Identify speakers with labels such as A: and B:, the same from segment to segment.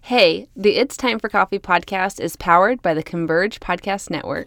A: Hey, the It's Time for Coffee podcast is powered by the Converge Podcast Network.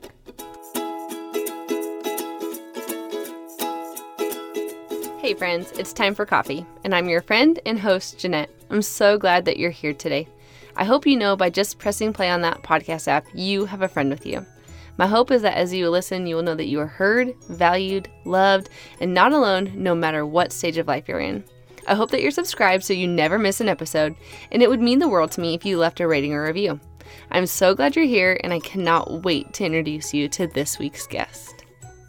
A: Hey friends, it's time for coffee, and I'm your friend and host, Jeanette. I'm so glad that you're here today. I hope you know by just pressing play on that podcast app, you have a friend with you. My hope is that as you listen, you will know that you are heard, valued, loved, and not alone no matter what stage of life you're in. I hope that you're subscribed so you never miss an episode, and it would mean the world to me if you left a rating or review. I'm so glad you're here, and I cannot wait to introduce you to this week's guest.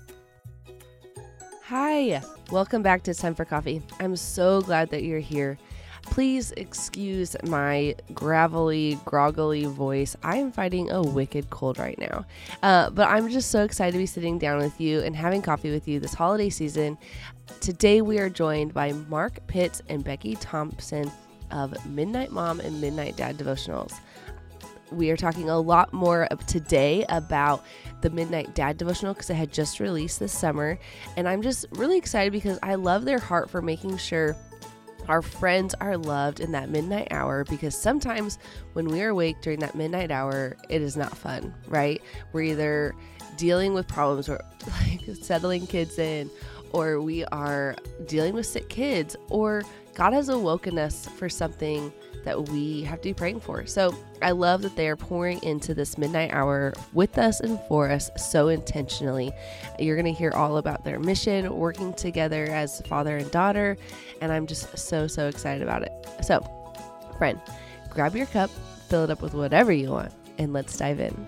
B: Hi, welcome back to It's Time for Coffee. I'm so glad that you're here. Please excuse my gravelly, groggly voice. I am fighting a wicked cold right now. But I'm just so excited to be sitting down with you and having coffee with you this holiday season. Today we are joined by Mark Pitts and Becky Thompson of Midnight Mom and Midnight Dad Devotionals. We are talking a lot more today about the Midnight Dad Devotional because it had just released this summer. And I'm just really excited because I love their heart for making sure our friends are loved in that midnight hour, because sometimes when we are awake during that midnight hour, it is not fun, right? We're either dealing with problems or like settling kids in, or we are dealing with sick kids, or God has awoken us for something that we have to be praying for. So I love that they are pouring into this midnight hour with us and for us so intentionally. You're going to hear all about their mission, working together as father and daughter, and I'm just so excited about it. So, friend, grab your cup, fill it up with whatever you want, and let's dive in.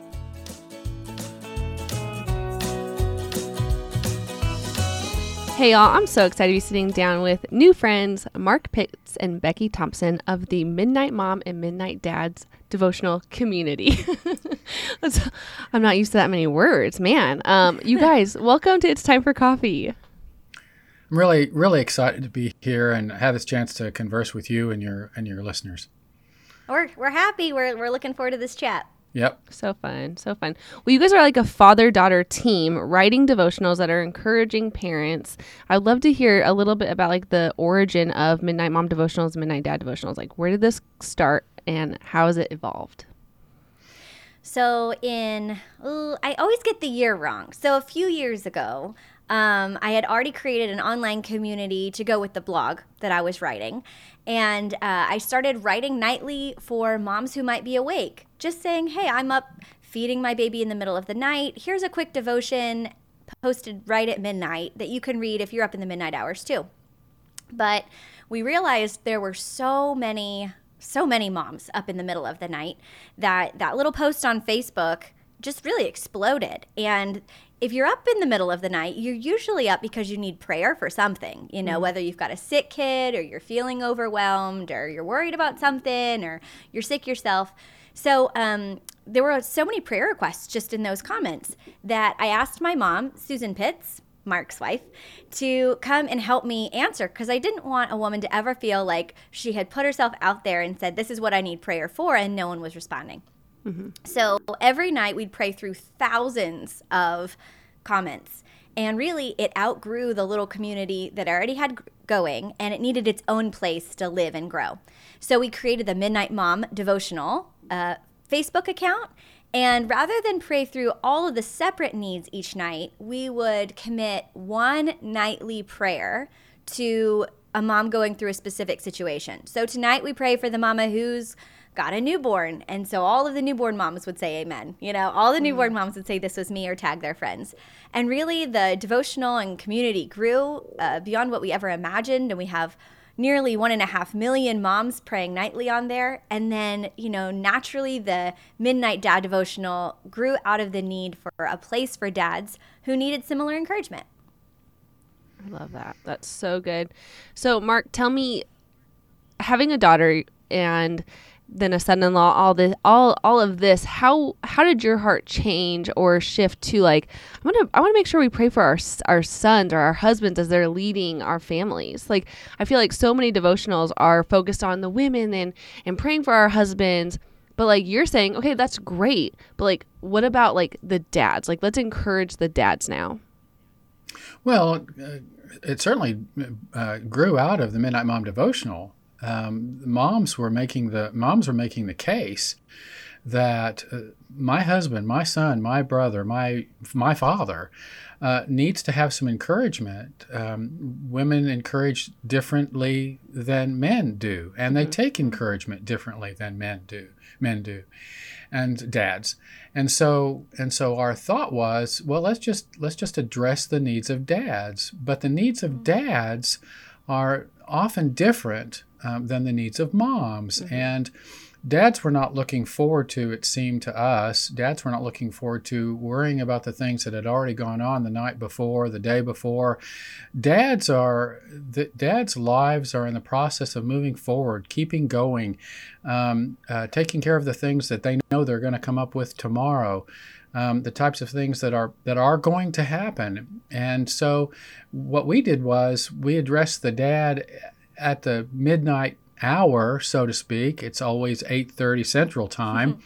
A: Hey y'all, I'm so excited to be sitting down with new friends, Mark Pitts and Becky Thompson of the Midnight Mom and Midnight Dad's devotional community. I'm not used to that many words, man. You guys, welcome to It's Time for Coffee.
C: I'm really excited to be here and have this chance to converse with you and your listeners.
D: We're happy. We're looking forward to this chat.
C: Yep.
A: So fun. Well, you guys are like a father-daughter team writing devotionals that are encouraging parents. I'd love to hear a little bit about like the origin of Midnight Mom Devotionals, Midnight Dad Devotionals. Like, where did this start and how has it evolved?
D: So I always get the year wrong. So a few years ago, I had already created an online community to go with the blog that I was writing. And I started writing nightly for moms who might be awake, just saying, hey, I'm up feeding my baby in the middle of the night. Here's a quick devotion posted right at midnight that you can read if you're up in the midnight hours too. But we realized there were so many moms up in the middle of the night that little post on Facebook just really exploded. And if you're up in the middle of the night, you're usually up because you need prayer for something, whether you've got a sick kid or you're feeling overwhelmed or you're worried about something or you're sick yourself. So there were so many prayer requests just in those comments that I asked my mom, Susan Pitts, Mark's wife, to come and help me answer, because I didn't want a woman to ever feel like she had put herself out there and said, this is what I need prayer for, and no one was responding. Mm-hmm. So every night we'd pray through thousands of comments, and really it outgrew the little community that I already had going, and it needed its own place to live and grow. So we created the Midnight Mom Devotional Facebook account, and rather than pray through all of the separate needs each night, we would commit one nightly prayer to a mom going through a specific situation. So tonight we pray for the mama who's got a newborn. And so all of the newborn moms would say amen. All the newborn moms would say this was me or tag their friends. And really the devotional and community grew beyond what we ever imagined. And we have nearly 1.5 million moms praying nightly on there. And then, naturally the Midnight Dad Devotional grew out of the need for a place for dads who needed similar encouragement.
A: I love that. That's so good. So Mark, tell me, having a daughter and then a son-in-law, all of this, how did your heart change or shift to like, I want to make sure we pray for our sons or our husbands as they're leading our families. Like, I feel like so many devotionals are focused on the women and praying for our husbands, but like you're saying, okay, that's great, but like, what about like the dads? Like, let's encourage the dads now.
C: Well, it certainly grew out of the Midnight Mom Devotional. moms were making the case that my husband, my son, my brother, my father needs to have some encouragement. Women encourage differently than men do, and they take encouragement differently than men do, and dads. And so our thought was, well, let's just address the needs of dads. But the needs of dads are often different than the needs of moms. And dads were not looking forward to, it seemed to us, dads were not looking forward to worrying about the things that had already gone on the night before, the day before. Dads' lives are in the process of moving forward, keeping going, taking care of the things that they know they're going to come up with tomorrow. The types of things that are going to happen. And so what we did was we addressed the dad at the midnight hour, so to speak. It's always 8:30 Central Time.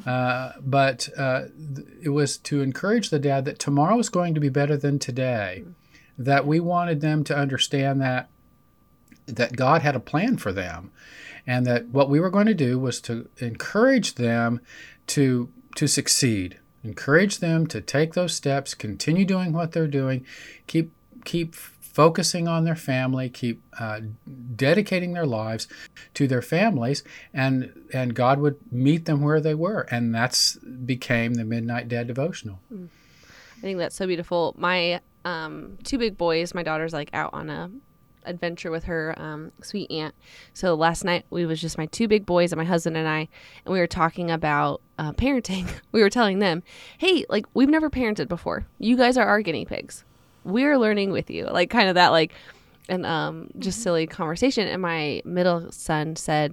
C: But it was to encourage the dad that tomorrow is going to be better than today, that we wanted them to understand that God had a plan for them, and that what we were going to do was to encourage them to succeed. Encourage them to take those steps, continue doing what they're doing, keep focusing on their family, keep dedicating their lives to their families, and God would meet them where they were. And that's became the Midnight Dad Devotional.
A: I think that's so beautiful. My two big boys, my daughter's like out on a adventure with her sweet aunt. So last night we was just my two big boys and my husband and I, and we were talking about parenting. We were telling them, hey, like, we've never parented before. You guys are our guinea pigs. We're learning with you. Like, kind of that, like, and just silly conversation. And my middle son said,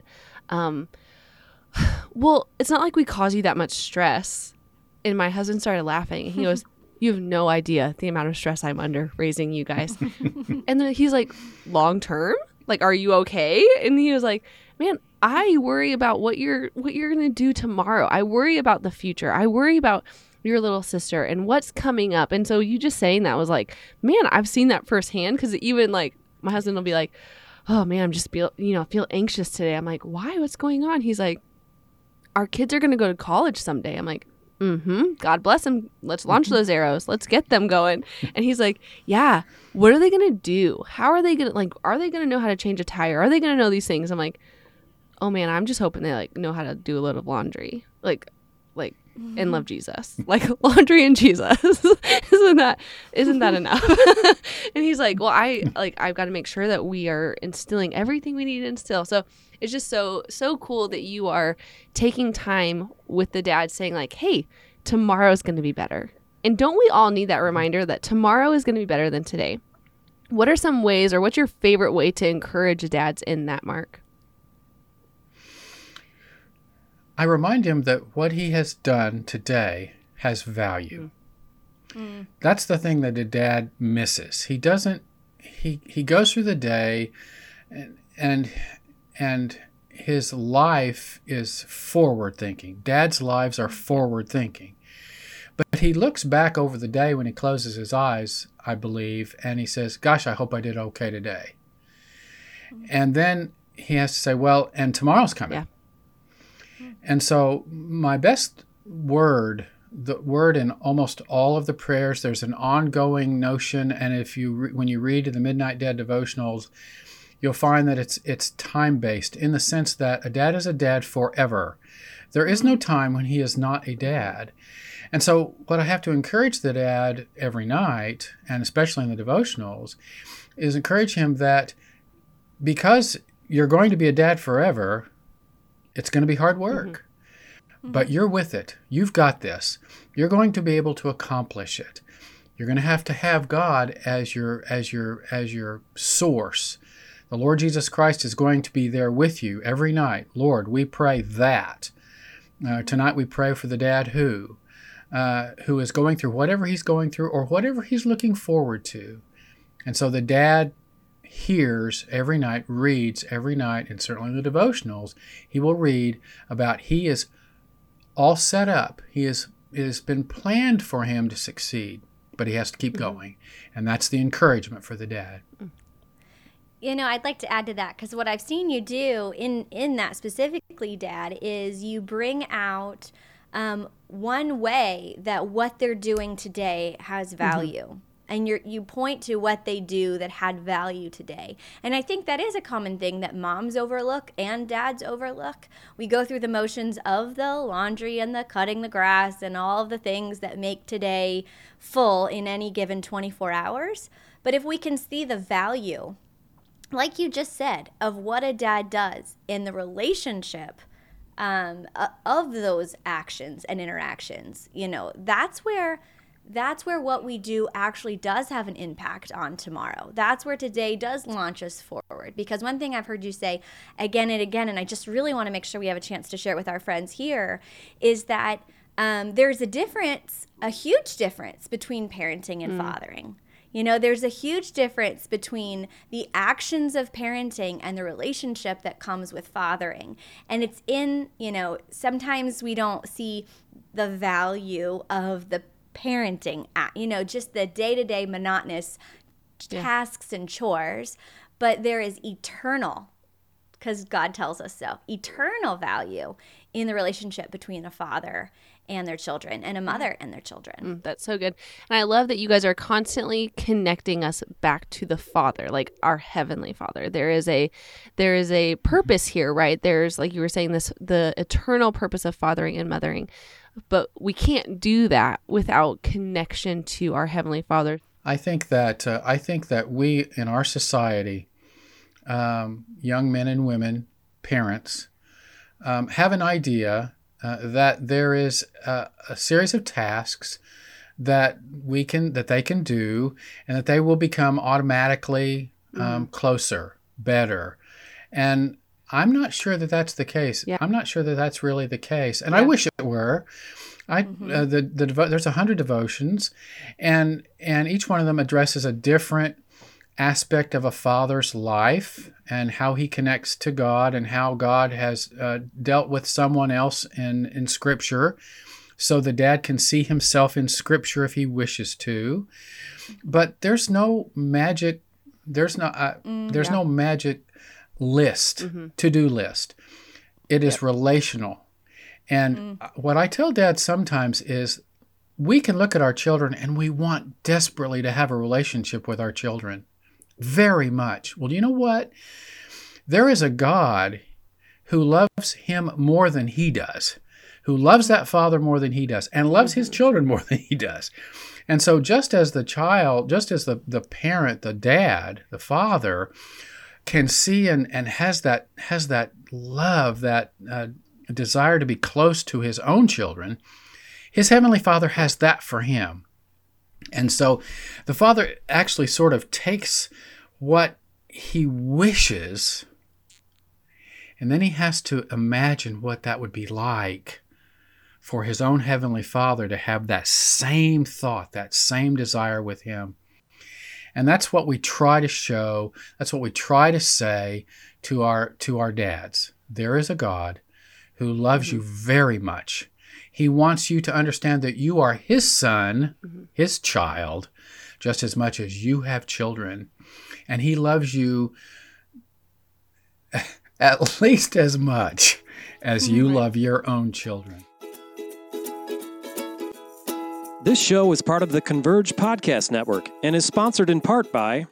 A: well, it's not like we cause you that much stress. And my husband started laughing. And he goes, you have no idea the amount of stress I'm under raising you guys. And then he's like, long term? Like, are you okay? And he was like, man, I worry about what you're going to do tomorrow. I worry about the future. I worry about your little sister and what's coming up. And so you just saying that was like, man, I've seen that firsthand. Because even like my husband will be like, oh man, I'm just feel anxious today. I'm like, why? What's going on? He's like, our kids are going to go to college someday. I'm like, God bless them. Let's launch those arrows. Let's get them going. And he's like, yeah, what are they going to do? How are they going to, like, are they going to know how to change a tire? Are they going to know these things? I'm like, oh man, I'm just hoping they like know how to do a load of laundry. Like, and love Jesus. Like, laundry and Jesus. Isn't that enough? And he's like, well, I've got to make sure that we are instilling everything we need to instill. So it's just so cool that you are taking time with the dad saying like, hey, tomorrow's going to be better. And don't we all need that reminder that tomorrow is going to be better than today? What are some ways, or what's your favorite way to encourage dads in that, Mark?
C: I remind him that what he has done today has value. That's the thing that a dad misses. He doesn't. He goes through the day, and his life is forward thinking. Dad's lives are forward thinking, but he looks back over the day when he closes his eyes, I believe, and he says, "Gosh, I hope I did okay today." And then he has to say, "Well, and tomorrow's coming."
A: Yeah.
C: And so my best word, the word in almost all of the prayers, there's an ongoing notion. And if you when you read the Midnight Dad devotionals, you'll find that it's time-based in the sense that a dad is a dad forever. There is no time when he is not a dad. And so what I have to encourage the dad every night, and especially in the devotionals, is encourage him that because you're going to be a dad forever, it's going to be hard work, but you're with it. You've got this. You're going to be able to accomplish it. You're going to have God as your source. The Lord Jesus Christ is going to be there with you every night. Lord, we pray that. Tonight we pray for the dad who is going through whatever he's going through or whatever he's looking forward to. And so the dad hears every night, reads every night, and certainly in the devotionals, he will read about he is all set up. It has been planned for him to succeed, but he has to keep going. And that's the encouragement for the dad.
D: I'd like to add to that, because what I've seen you do in that specifically, Dad, is you bring out one way that what they're doing today has value. And you point to what they do that had value today. And I think that is a common thing that moms overlook and dads overlook. We go through the motions of the laundry and the cutting the grass and all of the things that make today full in any given 24 hours. But if we can see the value, like you just said, of what a dad does in the relationship of those actions and interactions, that's where what we do actually does have an impact on tomorrow. That's where today does launch us forward. Because one thing I've heard you say again and again, and I just really want to make sure we have a chance to share it with our friends here, is that there's a huge difference between parenting and fathering. There's a huge difference between the actions of parenting and the relationship that comes with fathering. And it's sometimes we don't see the value of the parenting, just the day-to-day monotonous tasks and chores, but there is eternal, because God tells us so, eternal value in the relationship between a father and their children and a mother and their children.
A: That's so good. And I love that you guys are constantly connecting us back to the Father, like our Heavenly Father. There is a purpose here, right? There's, like you were saying, the eternal purpose of fathering and mothering. But we can't do that without connection to our Heavenly Father.
C: I think that we in our society, young men and women, parents, have an idea that there is a series of tasks that they can do, and that they will become automatically closer, better, and I'm not sure that that's the case. Yeah. I'm not sure that that's really the case, and I wish it were. There's 100 devotions, and each one of them addresses a different aspect of a father's life and how he connects to God and how God has dealt with someone else in Scripture, so the dad can see himself in Scripture if he wishes to. But there's no magic. There's no magic list, to-do list. It is relational. And what I tell dads sometimes is we can look at our children and we want desperately to have a relationship with our children. Very much. Well, you know what? There is a God who loves him more than he does, who loves that father more than he does, and loves his children more than he does. And so just as the parent, the dad, the father, can see and has that love, that desire to be close to his own children, his Heavenly Father has that for him. And so the Father actually sort of takes what he wishes, and then he has to imagine what that would be like for his own Heavenly Father to have that same thought, that same desire with him. And that's what we try to show, that's what we try to say to our dads. There is a God who loves you very much. He wants you to understand that you are his son, his child, just as much as you have children. And he loves you at least as much as you love your own children.
E: This show is part of the Converge Podcast Network and is sponsored in part by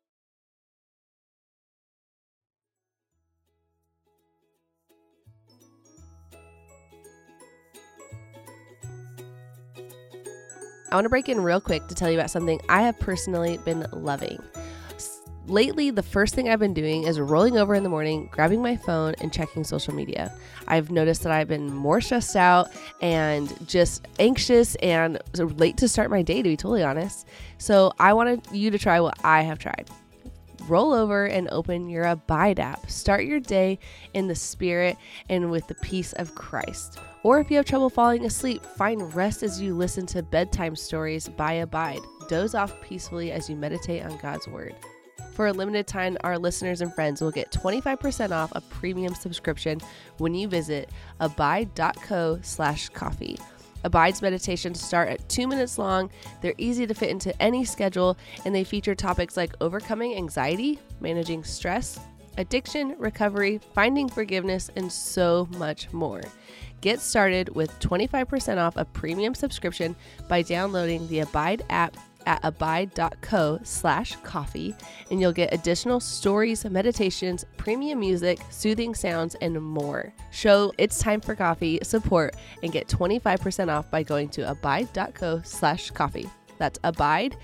B: I want to break in real quick to tell you about something I have personally been loving. Lately, the first thing I've been doing is rolling over in the morning, grabbing my phone, and checking social media. I've noticed that I've been more stressed out and just anxious and late to start my day, to be totally honest. So I wanted you to try what I have tried. Roll over and open your Abide app. Start your day in the Spirit and with the peace of Christ. Or if you have trouble falling asleep, find rest as you listen to bedtime stories by Abide. Doze off peacefully as you meditate on God's Word. For a limited time, our listeners and friends will get 25% off a premium subscription when you visit abide.co/coffee. Abide's meditations start at 2 minutes long. They're easy to fit into any schedule, and they feature topics like overcoming anxiety, managing stress, addiction, recovery, finding forgiveness, and so much more. Get started with 25% off a premium subscription by downloading the Abide app at abide.co/coffee, and you'll get additional stories, meditations, premium music, soothing sounds, and more. Show It's Time for Coffee support and get 25% off by going to abide.co/coffee. That's Abide,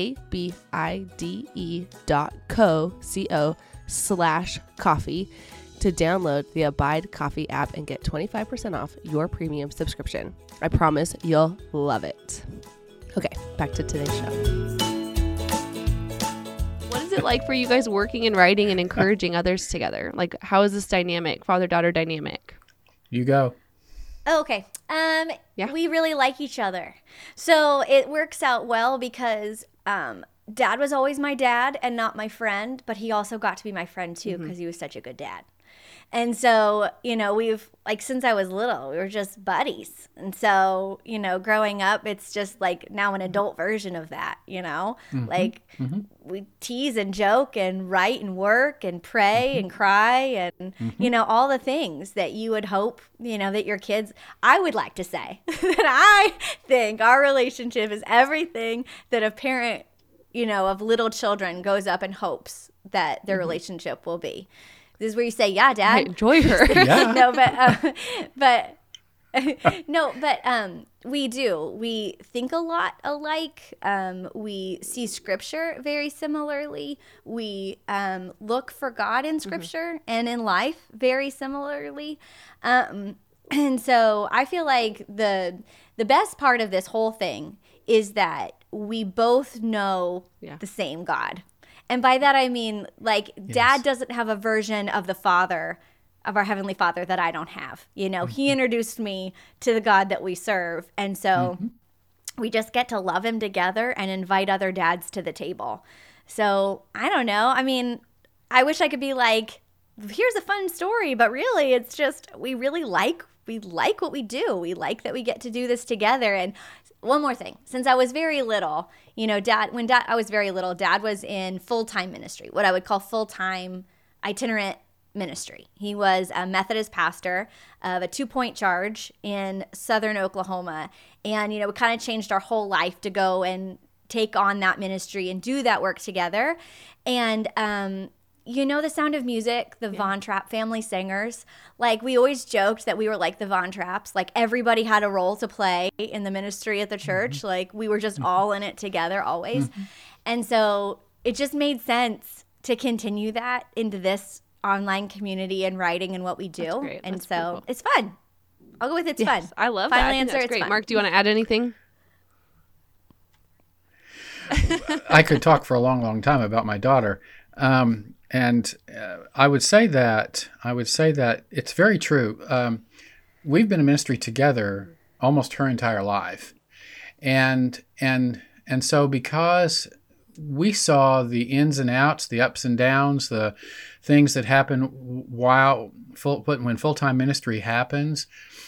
B: abide.co/coffee to download the Abide Coffee app and get 25% off your premium subscription. I promise you'll love it. Okay, back to today's show.
A: What is it like for you guys working and writing and encouraging others together? Like, how is this dynamic, father-daughter dynamic?
C: You go.
D: Oh, okay.
A: Yeah.
D: We really like each other. So it works out well because Dad was always my dad and not my friend, but he also got to be my friend too because he was such a good dad. And so, we've, like, since I was little, we were just buddies. And so, growing up, it's just like now an adult version of that, like we tease and joke and write and work and pray and cry and, all the things that you would hope, that your kids, I would like to say that I think our relationship is everything that a parent, of little children goes up and hopes that their relationship will be. This is where you say, yeah, Dad.
A: I enjoy her.
C: Yeah.
D: We do. We think a lot alike. We see scripture very similarly. We look for God in scripture and in life very similarly. And so I feel like the best part of this whole thing is that we both know the same God. And by that, I mean, like, Dad doesn't have a version of the Father, of our Heavenly Father, that I don't have. He introduced me to the God that we serve. And so we just get to love him together and invite other dads to the table. So I don't know. I mean, I wish I could be like, here's a fun story. But really, it's just we like what we do. We like that we get to do this together. And one more thing. Since I was very little, Dad was in full-time ministry, what I would call full-time itinerant ministry. He was a Methodist pastor of a 2-point charge in southern Oklahoma. And, we kind of changed our whole life to go and take on that ministry and do that work together. And, The Sound of Music, the Von Trapp family singers, like we always joked that we were like the Von Trapps, like everybody had a role to play in the ministry at the church. Like we were just all in it together always. And so it just made sense to continue that into this online community and writing and what we do.
A: That's great.
D: And
A: That's
D: so
A: beautiful.
D: It's fun. I'll go with it's fun.
A: I love
D: Final
A: that. I think
D: answer,
A: that's
D: it's
A: great.
D: fun.
A: Mark, do you want to add anything?
C: I could talk for a long, long time about my daughter. And I would say that it's very true. We've been in ministry together almost her entire life. And so because we saw the ins and outs, the ups and downs, the things that happen when full-time ministry happens,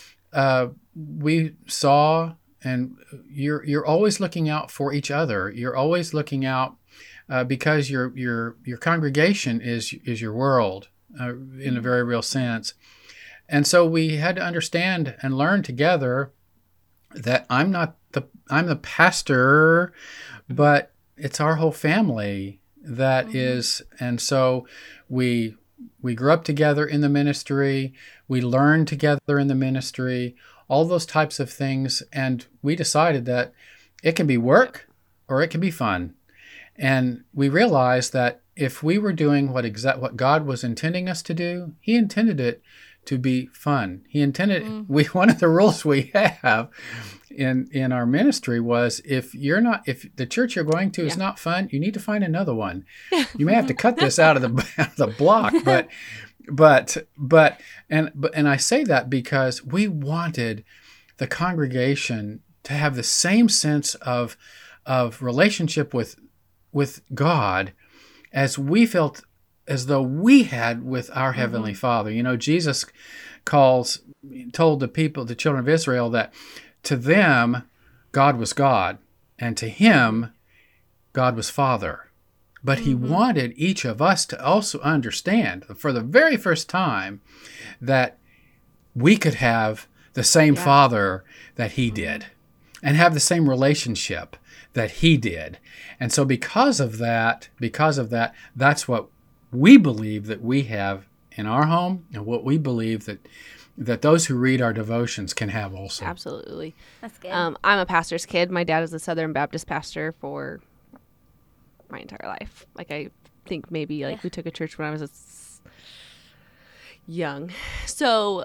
C: we saw, and you're always looking out for each other. You're always looking out because your congregation is your world in a very real sense. And so we had to understand and learn together that I'm the pastor, but it's our whole family that is. And so we grew up together in the ministry. We learned together in the ministry, all those types of things. And we decided that it can be work or it can be fun. And we realized that if we were doing what God was intending us to do, He intended it to be fun. He intended one of the rules we have in our ministry was if the church you're going to is not fun, you need to find another one. You may have to cut this out of the block, but I say that because we wanted the congregation to have the same sense of relationship with God as we felt as though we had with our Heavenly Father. Jesus told the children of Israel, that to them, God was God, and to him, God was Father. But he wanted each of us to also understand for the very first time that we could have the same Father that he did and have the same relationship that he did. And so because of that, that's what we believe that we have in our home, and what we believe that those who read our devotions can have also.
A: Absolutely.
D: That's good.
A: I'm a pastor's kid. My dad is a Southern Baptist pastor for my entire life. Like, I think maybe like we took a church when I was young. So,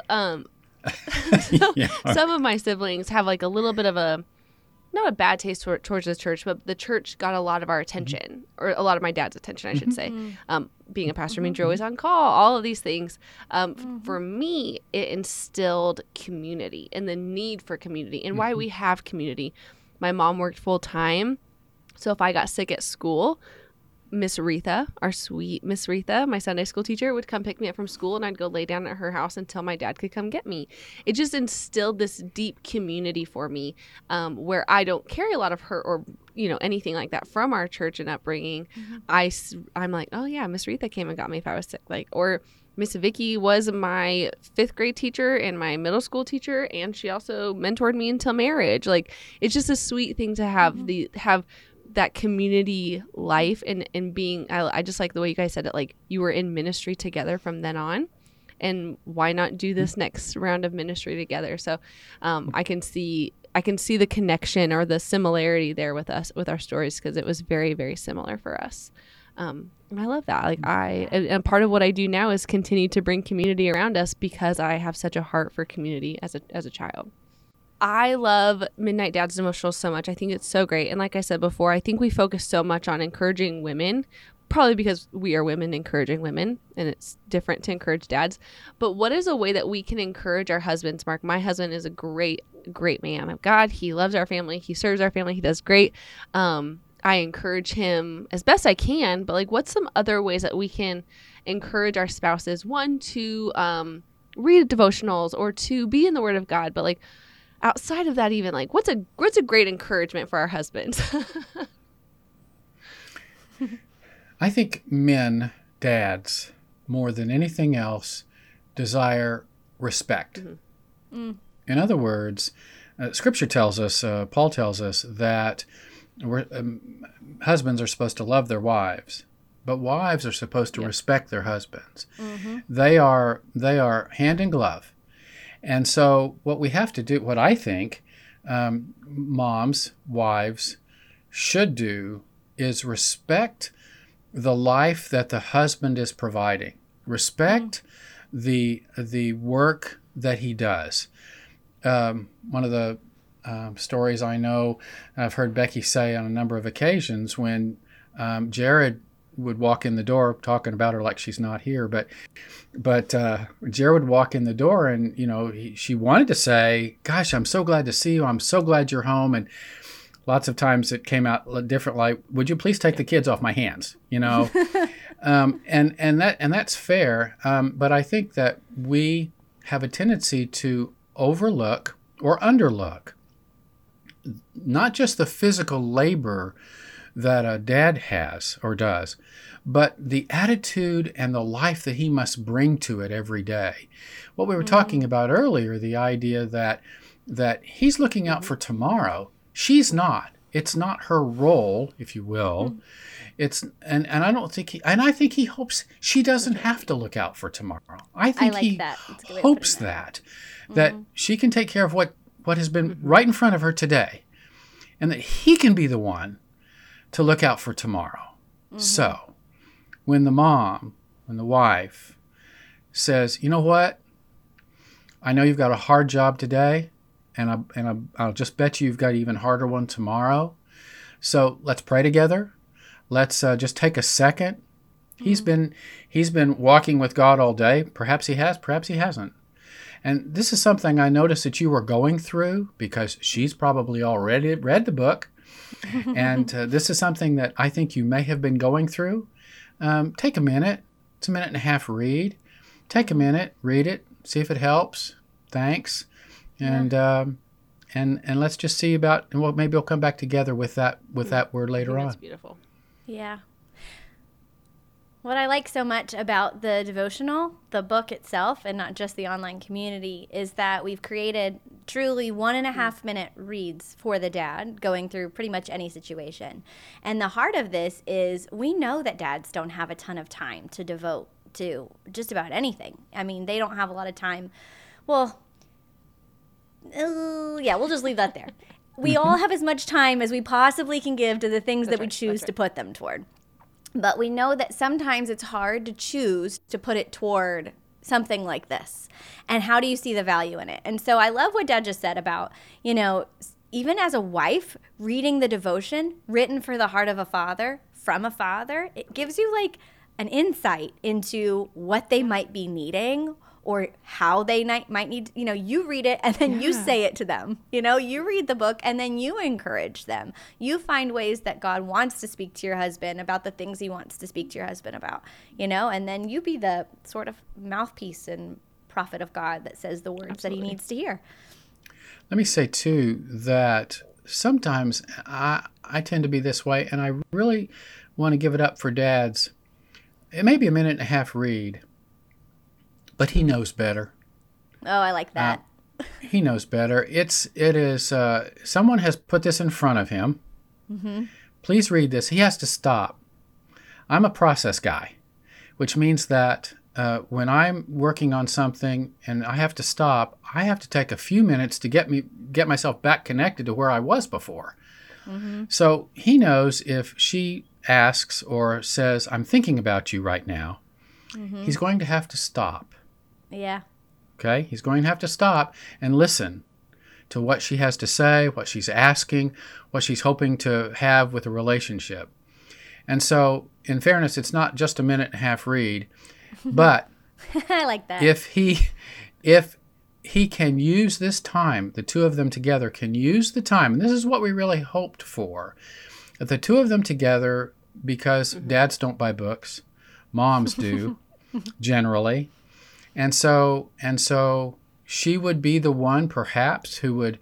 A: some of my siblings have like a little bit of a, not a bad taste towards the church, but the church got a lot of our attention, or a lot of my dad's attention, I should say. Being a pastor means you're always on call, all of these things. For me, it instilled community and the need for community and why we have community. My mom worked full time. So if I got sick at school, Miss Retha, our sweet Miss Retha, my Sunday school teacher, would come pick me up from school, and I'd go lay down at her house until my dad could come get me. It just instilled this deep community for me, where I don't carry a lot of hurt or anything like that from our church and upbringing. I'm like, oh yeah, Miss Retha came and got me if I was sick, or Miss Vicky was my 5th grade teacher and my middle school teacher, and she also mentored me until marriage. Like, it's just a sweet thing to have have that community life and being, I just like the way you guys said it, like you were in ministry together from then on, and why not do this next round of ministry together? So I can see the connection or the similarity there with us, with our stories, because it was very, very similar for us. And I love that. Like, and part of what I do now is continue to bring community around us because I have such a heart for community as a child. I love Midnight Dad's Devotional so much. I think it's so great. And like I said before, I think we focus so much on encouraging women, probably because we are women encouraging women, and it's different to encourage dads. But what is a way that we can encourage our husbands? Mark, my husband is a great, great man of God. He loves our family. He serves our family. He does great. I encourage him as best I can, but like, what's some other ways that we can encourage our spouses? One, to read devotionals or to be in the Word of God, but like, outside of that, even like, what's a great encouragement for our husbands?
C: I think dads, more than anything else, desire respect. In other words, Scripture tells us, Paul tells us that husbands are supposed to love their wives, but wives are supposed to respect their husbands. They are hand in glove. And so what we have to do, what I think moms, wives should do, is respect the life that the husband is providing. Respect the work that he does. One of the stories I know, I've heard Becky say on a number of occasions, when Jared would walk in the door, talking about her like she's not here, but Jared would walk in the door, and she wanted to say, "Gosh, I'm so glad to see you. I'm so glad you're home." And lots of times it came out different, like, "Would you please take the kids off my hands?" And that's fair. But I think that we have a tendency to overlook or underlook not just the physical labor that a dad has or does, but the attitude and the life that he must bring to it every day. What we were talking about earlier, the idea that he's looking out for tomorrow. She's not. It's not her role, if you will. It's and I think he hopes she doesn't have to look out for tomorrow. I think
D: like
C: he
D: that. That's a good way of
C: hopes
D: putting
C: that she can take care of what has been right in front of her today, and that he can be the one to look out for tomorrow. So when the wife says, "You know what? I know you've got a hard job today, and I'll just bet you've got an even harder one tomorrow. So let's pray together. Let's just take a second." He's been walking with God all day. Perhaps he has, perhaps he hasn't. And this is something I noticed that you were going through, because she's probably already read the book. And this is something that I think you may have been going through. Take a minute. It's a minute and a half read. Take a minute, read it, see if it helps. Thanks. And and let's just see about, and well, maybe we'll come back together with that word later on.
A: That's beautiful.
D: Yeah. What I like so much about the devotional, the book itself, and not just the online community, is that we've created truly 1.5 minute reads for the dad going through pretty much any situation. And the heart of this is we know that dads don't have a ton of time to devote to just about anything. I mean, they don't have a lot of time. Well, yeah, we'll just leave that there. We all have as much time as we possibly can give to the things that we choose to put them toward. But we know that sometimes it's hard to choose to put it toward something like this. And how do you see the value in it? And so I love what Dad just said about, you know, even as a wife, reading the devotion written for the heart of a father, from a father, it gives you like an insight into what they might be needing or how they might need, you know, you read it and then you say it to them. You know, you read the book and then you encourage them. You find ways that God wants to speak to your husband about the things he wants to speak to your husband about, you know, and then you be the sort of mouthpiece and prophet of God that says the words that he needs to hear.
C: Let me say, too, that sometimes I tend to be this way, and I really want to give it up for dads. It may be a 1.5 minute read, but he knows better.
D: Oh, I like that.
C: He knows better. It is someone has put this in front of him. Mm-hmm. Please read this. He has to stop. I'm a process guy, which means that when I'm working on something and I have to stop, I have to take a few minutes to get myself back connected to where I was before. Mm-hmm. So he knows if she asks or says, "I'm thinking about you right now," mm-hmm. he's going to have to stop.
D: Yeah.
C: Okay? He's going to have to stop and listen to what she has to say, what she's asking, what she's hoping to have with a relationship. And so, in fairness, it's not just a 1.5 minute read, but
D: I like that.
C: If he can use this time, the two of them together can use the time, and this is what we really hoped for, that the two of them together, because dads don't buy books, moms do, generally. And so she would be the one, perhaps, who would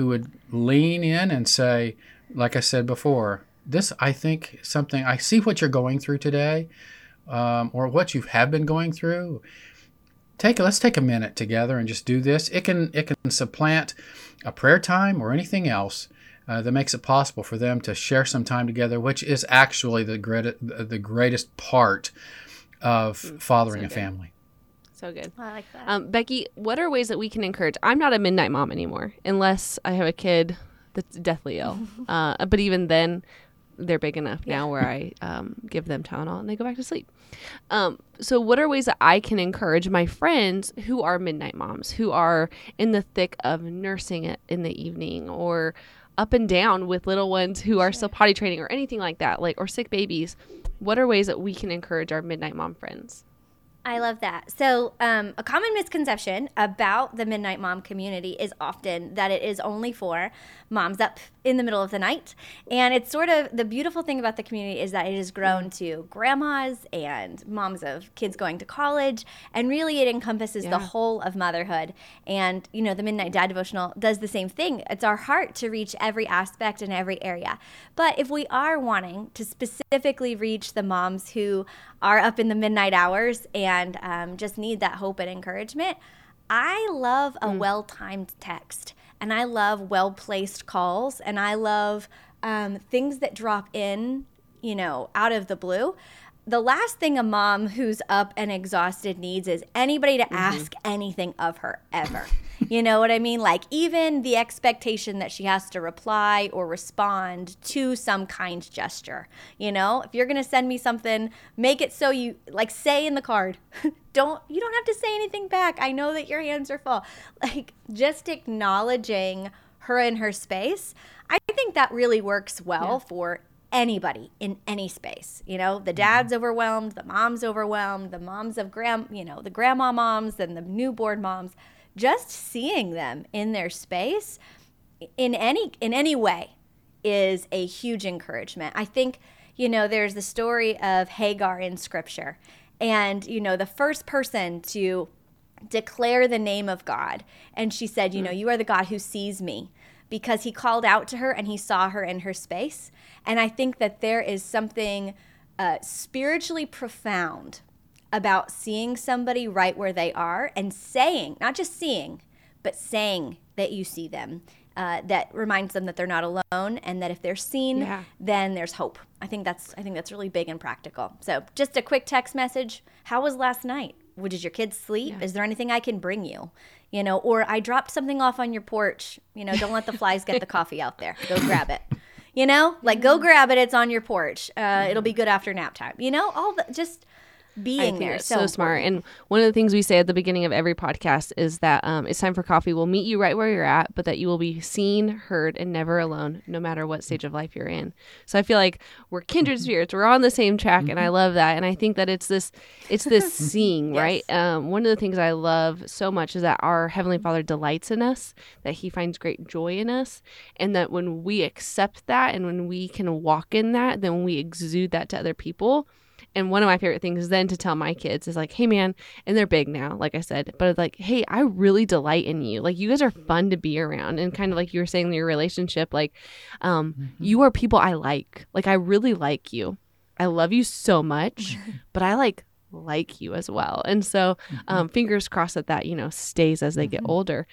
C: lean in and say, like I said before, this, I think, something, I see what you're going through today, or what you have been going through. Let's take a minute together and just do this. It can supplant a prayer time or anything else that makes it possible for them to share some time together, which is actually the greatest part of fathering a family.
A: So good.
D: I like that.
A: Becky, what are ways that we can encourage? I'm not a midnight mom anymore, unless I have a kid that's deathly ill. But even then, they're big enough now where I give them Tylenol and they go back to sleep. So what are ways that I can encourage my friends who are midnight moms, who are in the thick of nursing it in the evening or up and down with little ones who are still potty training or anything like that, or sick babies? What are ways that we can encourage our midnight mom friends?
D: I love that. So a common misconception about the Midnight Mom community is often that it is only for moms up in the middle of the night. And it's sort of the beautiful thing about the community is that it has grown to grandmas and moms of kids going to college. And really it encompasses the whole of motherhood. And, you know, the Midnight Dad Devotional does the same thing. It's our heart to reach every aspect in every area. But if we are wanting to specifically reach the moms who are up in the midnight hours and just need that hope and encouragement, I love a well-timed text, and I love well-placed calls, and I love things that drop in, you know, out of the blue. The last thing a mom who's up and exhausted needs is anybody to ask anything of her ever. You know what I mean? Like even the expectation that she has to reply or respond to some kind gesture. You know, if you're going to send me something, make it so you like say in the card, you don't have to say anything back. I know that your hands are full. Like just acknowledging her in her space. I think that really works well for anybody in any space. You know, the dad's overwhelmed, the mom's overwhelmed, the moms of the grandma moms and the newborn moms. Just seeing them in their space in any way is a huge encouragement. I think, you know, there's the story of Hagar in Scripture, and, you know, the first person to declare the name of God, and she said, you know, you are the God who sees me, because he called out to her and he saw her in her space. And I think that there is something spiritually profound about seeing somebody right where they are and saying, not just seeing, but saying that you see them. That reminds them that they're not alone, and that if they're seen, then there's hope. I think that's really big and practical. So just a quick text message. How was last night? Did your kids sleep? Yeah. Is there anything I can bring you? Or I dropped something off on your porch. Don't let the flies get the coffee out there. Go grab it. Go grab it. It's on your porch. It'll be good after nap time. All the just being there.
A: So smart. And one of the things we say at the beginning of every podcast is that it's time for coffee. We'll meet you right where you're at, but that you will be seen, heard, and never alone, no matter what stage of life you're in. So I feel like we're kindred spirits. We're on the same track, and I love that. And I think that it's this seeing, right? One of the things I love so much is that our Heavenly Father delights in us, that He finds great joy in us, and that when we accept that and when we can walk in that, then we exude that to other people. And one of my favorite things then to tell my kids is like, hey, man, and they're big now, like I said, but it's like, hey, I really delight in you. Like, you guys are fun to be around. And kind of like you were saying in your relationship, like, you are people I like. Like, I really like you. I love you so much, but I like you as well. And so fingers crossed that stays as they get older.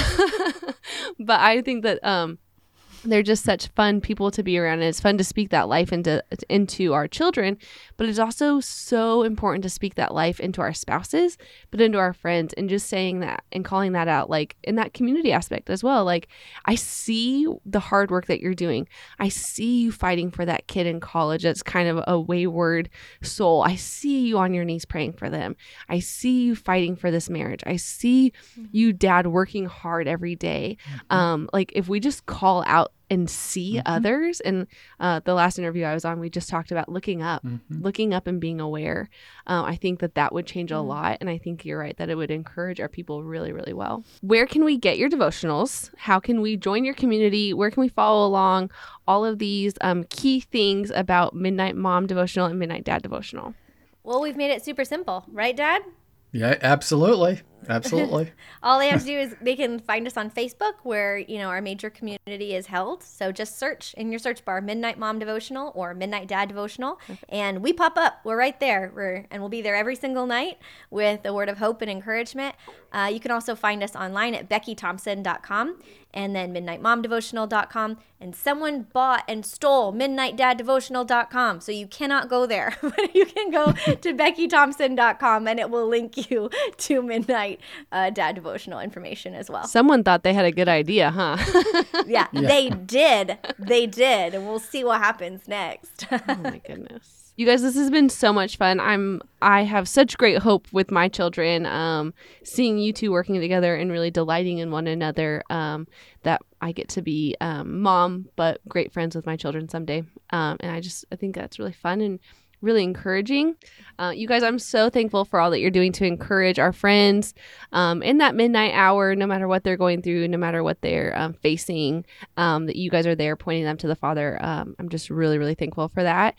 A: But I think that they're just such fun people to be around, and it's fun to speak that life into our children, but it's also so important to speak that life into our spouses, but into our friends, and just saying that and calling that out, like in that community aspect as well. Like, I see the hard work that you're doing. I see you fighting for that kid in college that's kind of a wayward soul. I see you on your knees praying for them. I see you fighting for this marriage. I see you, Dad, working hard every day. Like, if we just call out and see others. And the last interview I was on, we just talked about looking up and being aware. I think that would change a lot. And I think you're right that it would encourage our people really, really well. Where can we get your devotionals? How can we join your community? Where can we follow along all of these key things about Midnight Mom Devotional and Midnight Dad Devotional?
D: Well, we've made it super simple, right, Dad?
C: Yeah, absolutely. Absolutely.
D: All they have to do is they can find us on Facebook, where, our major community is held. So just search in your search bar, Midnight Mom Devotional or Midnight Dad Devotional, and we pop up. We're right there. And we'll be there every single night with a word of hope and encouragement. You can also find us online at BeckyThompson.com and then MidnightMomDevotional.com. And someone bought and stole MidnightDadDevotional.com, so you cannot go there. But you can go to BeckyThompson.com, and it will link you to Midnight Dad Devotional information as well.
A: Someone thought they had a good idea, huh?
D: Yeah, they did. They did. And we'll see what happens next.
A: Oh, my goodness. You guys, this has been so much fun. I have such great hope with my children, seeing you two working together and really delighting in one another, that I get to be mom, but great friends with my children someday. And I think that's really fun and really encouraging. You guys, I'm so thankful for all that you're doing to encourage our friends in that midnight hour, no matter what they're going through, no matter what they're facing, that you guys are there pointing them to the Father. I'm just really, really thankful for that.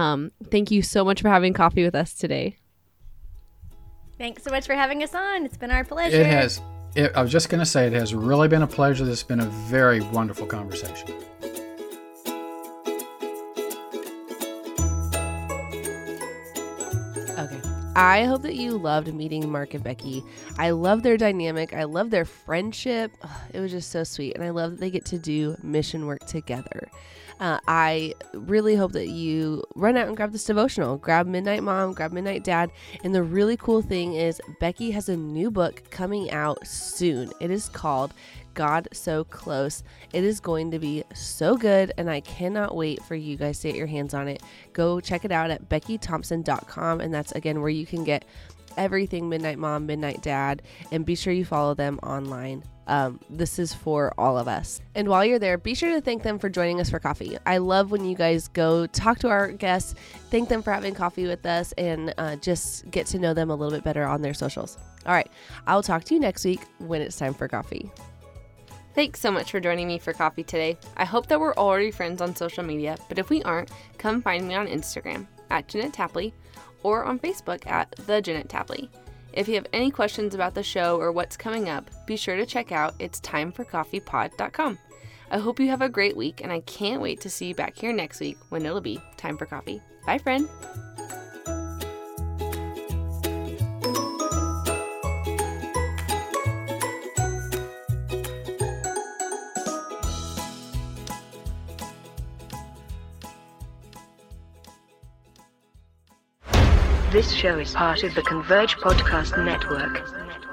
A: Thank you so much for having coffee with us today.
D: Thanks so much for having us on. It's been our pleasure.
C: It has. I was just going to say, it has really been a pleasure. This has been a very wonderful conversation.
B: Okay. I hope that you loved meeting Mark and Becky. I love their dynamic. I love their friendship. It was just so sweet. And I love that they get to do mission work together. I really hope that you run out and grab this devotional. Grab Midnight Mom, grab Midnight Dad. And the really cool thing is Becky has a new book coming out soon. It is called God So Close. It is going to be so good, and I cannot wait for you guys to get your hands on it. Go check it out at BeckyThompson.com, and that's, again, where you can get everything Midnight Mom, Midnight Dad, and be sure you follow them online. This is for all of us. And while you're there, be sure to thank them for joining us for coffee. I love when you guys go talk to our guests, thank them for having coffee with us, and just get to know them a little bit better on their socials. All right, I'll talk to you next week when it's time for coffee.
A: Thanks so much for joining me for coffee today. I hope that we're already friends on social media, but if we aren't, come find me on Instagram at Jeanette Tapley or on Facebook at The Jeanette Tapley. If you have any questions about the show or what's coming up, be sure to check out itstimeforcoffeepod.com. I hope you have a great week, and I can't wait to see you back here next week when it'll be time for coffee. Bye, friend.
F: This show is part of the Converge Podcast Network.